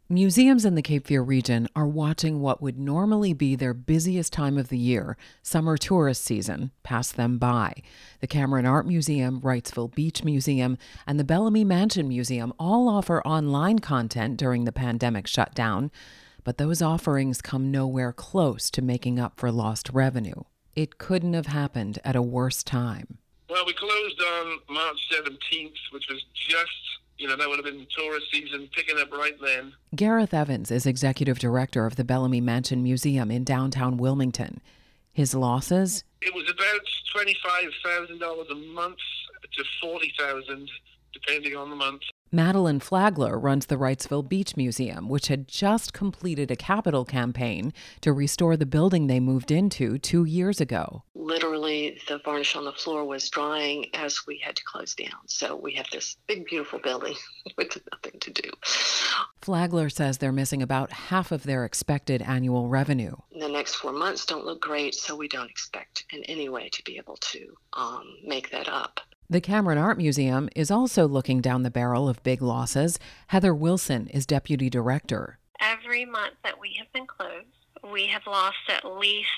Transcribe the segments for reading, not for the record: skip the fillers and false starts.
Museums in the Cape Fear region are watching what would normally be their busiest time of the year, summer tourist season, pass them by. The Cameron Art Museum, Wrightsville Beach Museum, and the Bellamy Mansion Museum all offer online content during the pandemic shutdown, but those offerings come nowhere close to making up for lost revenue. It couldn't have happened at a worse time. Well, we closed on March 17th, which was just, that would have been tourist season picking up right then. Gareth Evans is executive director of the Bellamy Mansion Museum in downtown Wilmington. His losses? It was about $25,000 a month to $40,000, depending on the month. Madeline Flagler runs the Wrightsville Beach Museum, which had just completed a capital campaign to restore the building they moved into 2 years ago. Literally, the varnish on the floor was drying as we had to close down. So we have this big, beautiful building with nothing to do. Flagler says they're missing about half of their expected annual revenue. The next 4 months don't look great, so we don't expect in any way to be able to make that up. The Cameron Art Museum is also looking down the barrel of big losses. Heather Wilson is deputy director. Every month that we have been closed, we have lost at least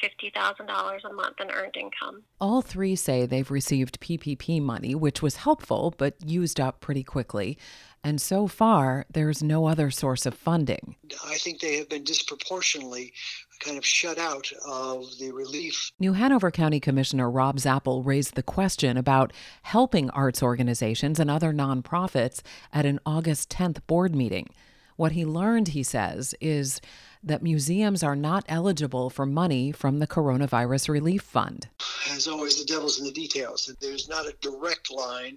$50,000 a month in earned income. All three say they've received PPP money, which was helpful but used up pretty quickly. And so far, there's no other source of funding. I think they have been disproportionately kind of shut out of the relief. New Hanover County Commissioner Rob Zappel raised the question about helping arts organizations and other nonprofits at an August 10th board meeting. What he learned, he says, is that museums are not eligible for money from the Coronavirus Relief Fund. As always, the devil's in the details. There's not a direct line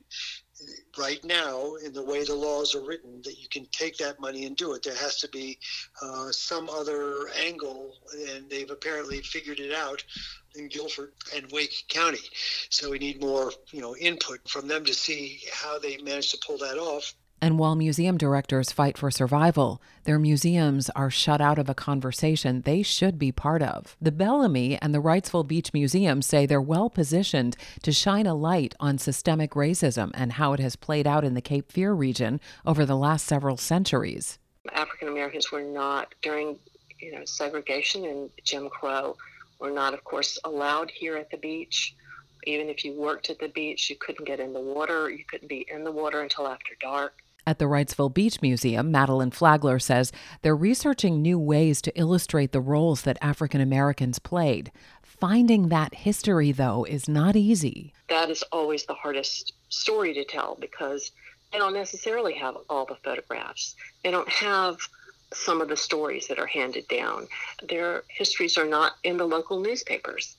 right now in the way the laws are written that you can take that money and do it. There has to be some other angle, and they've apparently figured it out in Guilford and Wake County. So we need more, input from them to see how they managed to pull that off. And while museum directors fight for survival, their museums are shut out of a conversation they should be part of. The Bellamy and the Wrightsville Beach Museum say they're well positioned to shine a light on systemic racism and how it has played out in the Cape Fear region over the last several centuries. African Americans were not, during segregation and Jim Crow, were not, of course, allowed here at the beach. Even if you worked at the beach, you couldn't get in the water. You couldn't be in the water until after dark. At the Wrightsville Beach Museum, Madeline Flagler says they're researching new ways to illustrate the roles that African Americans played. Finding that history, though, is not easy. That is always the hardest story to tell because they don't necessarily have all the photographs. They don't have some of the stories that are handed down. Their histories are not in the local newspapers.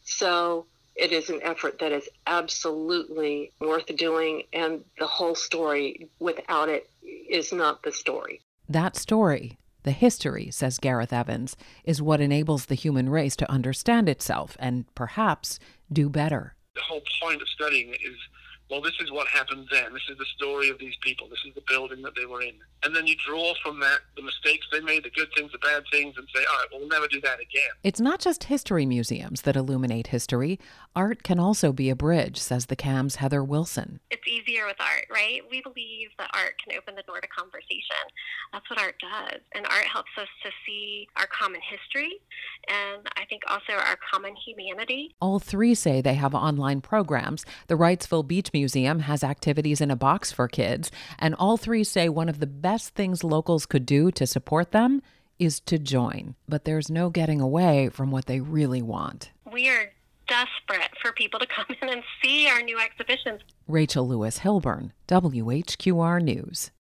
So it is an effort that is absolutely worth doing, and the whole story without it is not the story. That story, the history, says Gareth Evans, is what enables the human race to understand itself and perhaps do better. The whole point of studying it is, this is what happened then. This is the story of these people. This is the building that they were in. And then you draw from that the mistakes they made, the good things, the bad things, and say, all right, we'll never do that again. It's not just history museums that illuminate history. Art can also be a bridge, says the CAM's Heather Wilson. It's easier with art, right? We believe that art can open the door to conversation. That's what art does. And art helps us to see our common history and I think also our common humanity. All three say they have online programs. The Wrightsville Beach Museum has activities in a box for kids. And all three say one of the best things locals could do to support them is to join. But there's no getting away from what they really want. We are desperate for people to come in and see our new exhibitions. Rachel Lewis Hilburn, WHQR News.